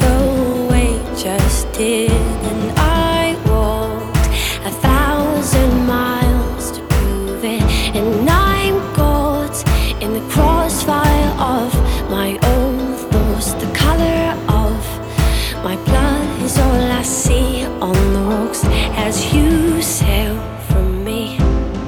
the way just did, and I walked 1,000 miles to prove it. And I'm caught in the crossfire of my own thoughts. The color of my blood is all I see on the rocks as you sail from me.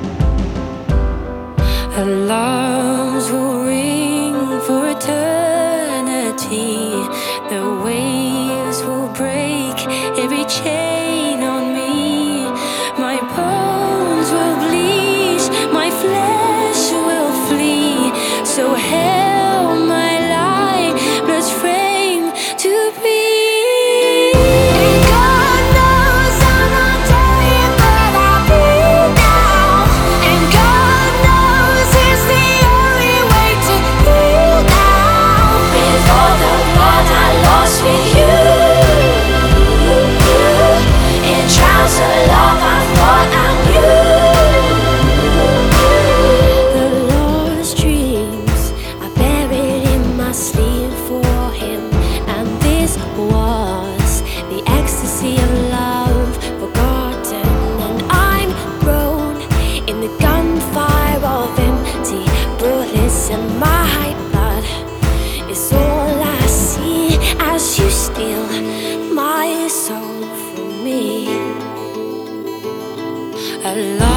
Alarms will ring for eternity. The waves will break every chain on me. My bones will bleach, my flesh will flee. So held my lifeless frame to be. And my blood is all I see as you steal my soul from me.